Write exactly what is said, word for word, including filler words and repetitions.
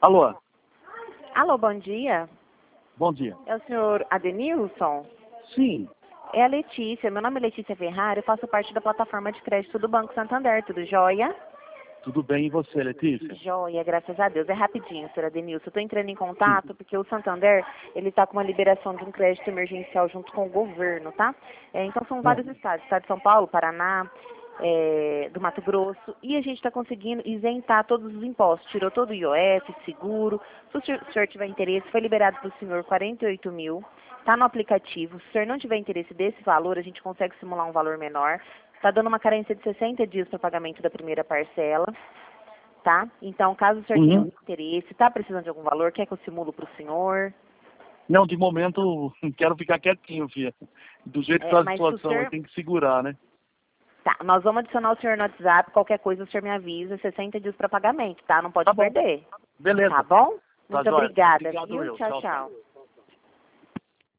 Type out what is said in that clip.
Alô, Alô, bom dia. bom dia. É o senhor Adenilson? Sim, É a Letícia. Meu nome é Letícia Ferrari. Eu faço parte da plataforma de crédito do Banco Santander. Tudo jóia? tudo bem e você, Letícia? Jóia, graças a Deus. É rapidinho, senhor Adenilson. Eu estou entrando em Sim. contato porque o Santander, ele está com uma liberação de um crédito emergencial junto com o governo, tá? É, então são vários Ah, estados. Estado de São Paulo, Paraná, é, do Mato Grosso. E a gente está conseguindo isentar todos os impostos. Tirou todo o I O F, seguro. Se o senhor, se o senhor tiver interesse, foi liberado para o senhor quarenta e oito mil. Está no aplicativo. Se o senhor não tiver interesse desse valor, a gente consegue simular um valor menor. Está dando uma carência de sessenta dias para pagamento da primeira parcela. Tá? Então, caso o senhor tenha uhum. interesse, está precisando de algum valor, quer que eu simulo para o senhor? Não, de momento quero ficar quietinho, filha. Do jeito que É, tá a mas se o situação, eu senhor... tenho que segurar, né? Tá, nós vamos adicionar o senhor no WhatsApp, qualquer coisa o senhor me avisa, sessenta dias para pagamento, tá? Não pode Tá bom, perder. Tá beleza. bom? Tá Muito jóia. obrigada, Obrigado viu? eu. Tchau, Tchau, tchau. tchau.